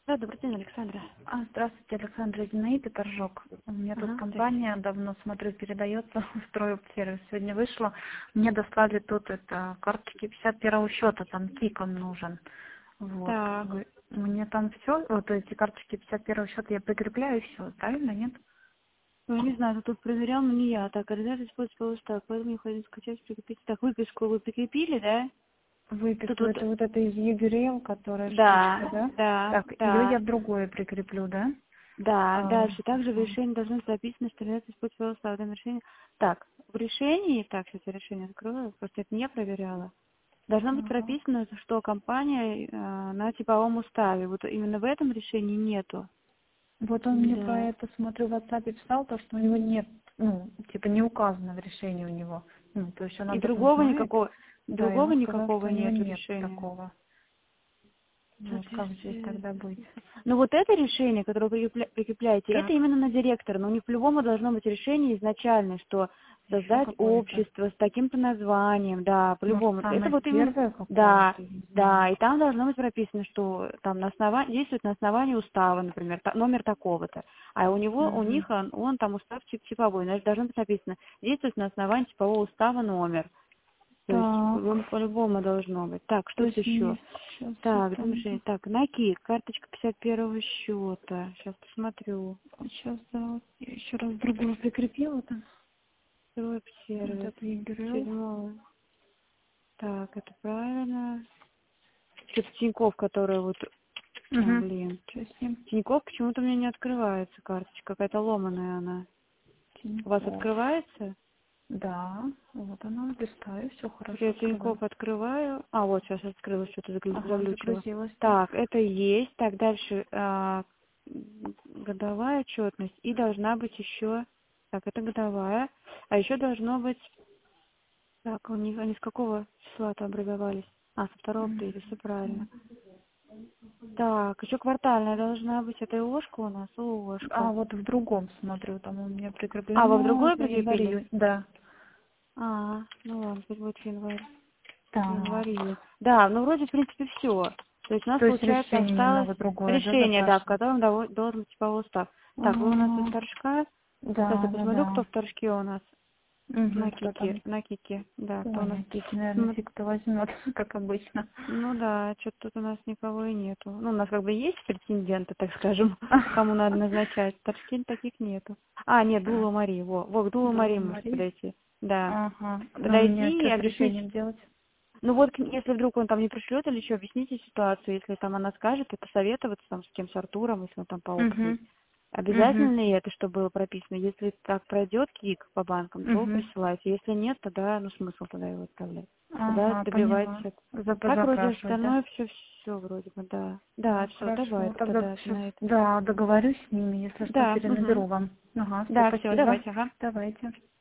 Да, добрый день, Александра. Здравствуйте, Александра, Зинаида Торжок. У меня тут компания, давно смотрю, передается, строю сервис. Сегодня вышла, мне дослали тут карточки 51-го счета, там КИК он нужен. Вот. Так. Мне там все, вот эти карточки 51-го счета я прикрепляю и все, правильно, нет? Ну, я не знаю, тут проверял, но не я. Так, организация использовала устав, поэтому необходимо скачать, прикрепить. Так, выписку вы прикрепили, да? Выписку, Тут это вот это из ЕГРЛ, которая да, штучка, да? да, Так, ее да, я в другое прикреплю, да? да. Дальше. Также в решении должно быть записано, что организация использовала устав. Данное решение. Так, в решении, так, сейчас я решение открою, просто это не я проверяла. Должно быть Ага. прописано, что компания на типовом уставе. Вот именно в этом решении нету. Вот он мне про Да. это, смотрю, в WhatsApp писал, то, что у него нет, типа не указано в решении у него. То есть он И об этом другого знает. никакого, Да, и он сказал, никакого что у него нету нет решения. такого. Вот как здесь тогда быть? Ну вот это решение, которое вы прикрепляете, это Так, именно на директора, но у них по-любому должно быть решение изначальное, что еще создать какое-то. общество с таким-то названием, да, Может, по-любому. Это самое вот именно, первое да, какое-то, не да, знаю. и там должно быть прописано, что там на основании, действует на основании устава, например, номер такого-то, а у них Угу. он там устав типовой, значит, должно быть написано, действует на основании типового устава номер. То есть Так, по-любому должно быть. Так, то что-то есть мне еще. сейчас Так, это... думаешь, так, на КИК, карточка 51-го счета. Сейчас посмотрю. Сейчас, да, я еще раз другую прикрепила там. Вот Веб-сервис. это ЕГРЛ. 7. Так, это правильно. Что-то Тинькофф, которая вот... Угу. Блин. Что с ним? Тинькофф почему-то у меня не открывается карточка. Какая-то ломаная она. У вас Тинькофф. открывается? Да, вот она, листаю, все Вот хорошо я Тинькофф открывается. открываю. А, вот сейчас открылось, что-то Ага, заглючило. загрузилась, да. Так, это есть. Так, дальше годовая отчетность. И должна быть еще... Так, это годовая. А еще должно быть... Так, они с какого числа-то образовались? Со 2 апреля, все правильно. Так, еще квартальная должна быть. Это ИОшка у нас? ООшка. Вот в другом смотрю, там у меня Вы в прикреплено другое за январь, прикрепили? июнь. Да. Ну ладно, пусть будет январь. Так. Январь. Да, ну вроде, в принципе, все. То есть у нас, То есть получается, решение осталось немного другое, да, решение, да, в запрашивать? котором должен быть типовой устав. Так, вы у нас из Ага. торжка. Сейчас я Да, да, посмотрю, кто да. в торжке у нас. Угу, кто там? На кике, да, кто у нас. Понятно. Наверное, Ну, фиг кто возьмет, как обычно. ну да, что-то тут у нас никого и нету. Ну, у нас как бы есть претенденты, так скажем, кому надо назначать. Торжки таких нету. Нет, Дула Мари, к Дула Мари Дула можете Мари. подойти. Да. Ага. Ну, мне Подойти и что с объяснить. решением делать? Ну вот, если вдруг он там не пришлет или что, объясните ситуацию. Если там она скажет, то посоветоваться там с кем, с Артуром, если он там по опции. Угу. Обязательно Угу. ли это, чтобы было прописано? Если так пройдет КИК по банкам, то Угу. присылайте. Если нет, тогда, смысл тогда его отправлять. Тогда Ага, добивайтесь поняла. это. Так вроде Запрашивать, да? остальное все вроде бы, да. Да, Так, все, хорошо. давайте Тогда тогда сейчас, на это. да, договорюсь с ними, если что, Да, перенаберу вам. Ага, все, да, все, спасибо. давайте, ага. Давайте.